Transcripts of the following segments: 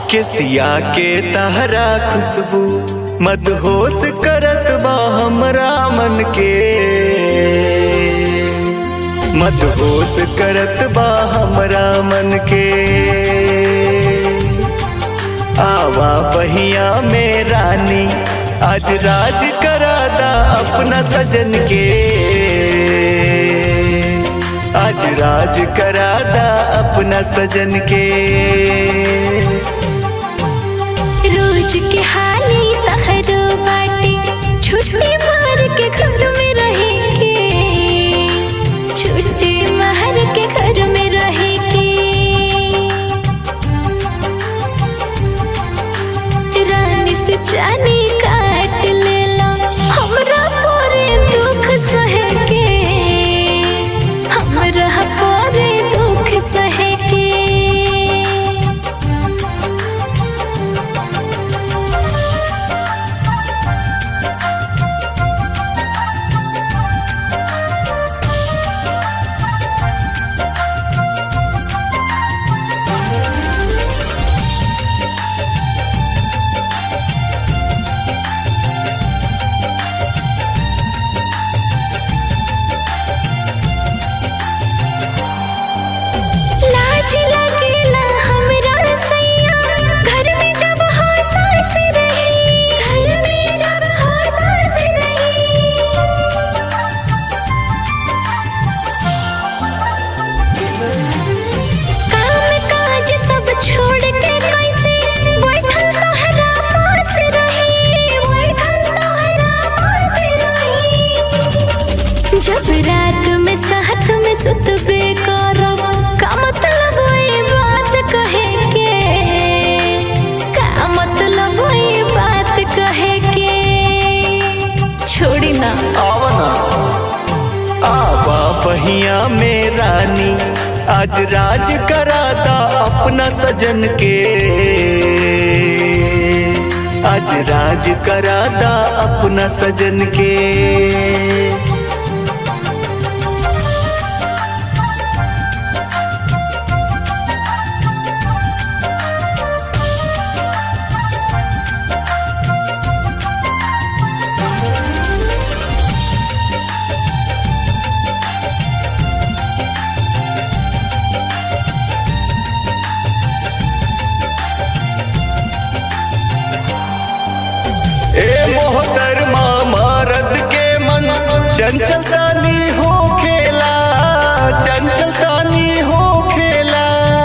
केसिया के तहरा खुशबू मदहोश करत बा हमरा मन के, मदहोश करत बा हमरा मन के। आवा पहिया में रानी आज राज करादा अपना सजन के, आज राज करादा अपना सजन के। रोज के हाली तहरो बाटे छुट्टी मार के घर में रहेंगे, छुट्टी मार के घर में रहेंगे। रानी से जानी काट ले लो हमरा पूरे दुख सहे के, हमरा पूरे दुख सहे के। छोड़ के कैसे बैठल तोहरा पास रही, बैठल तोहरा पास रही। जब रात में साथ में सुतबे करब का मतलब ये बात कहे के, का मतलब ये बात कहे के। छोड़ी ना आवना आवा पहिया में रानी आज राज करादा अपना सजन के, आज राज करादा अपना सजन के। ए मोहतरमा मर्द के मन चंचल तानी हो खेला, चंचल तानी हो खेला।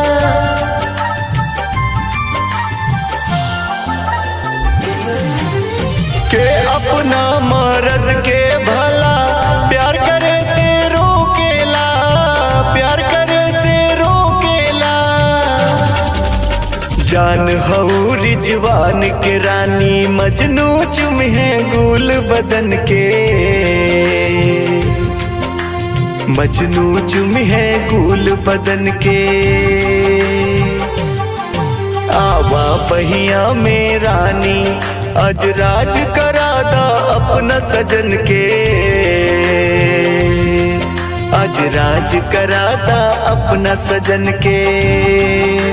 के अपना मर्द के भला प्यार करे से रोकेला, प्यार करे से रोकेला। जान हऊ रिजवान के रानी मजनू चुम्हे गुल बदन के, मजनू चुम्हे गुल बदन के। आवा पहिया में रानी आज राज करादा अपना सजन के, आज राज करादा अपना सजन के।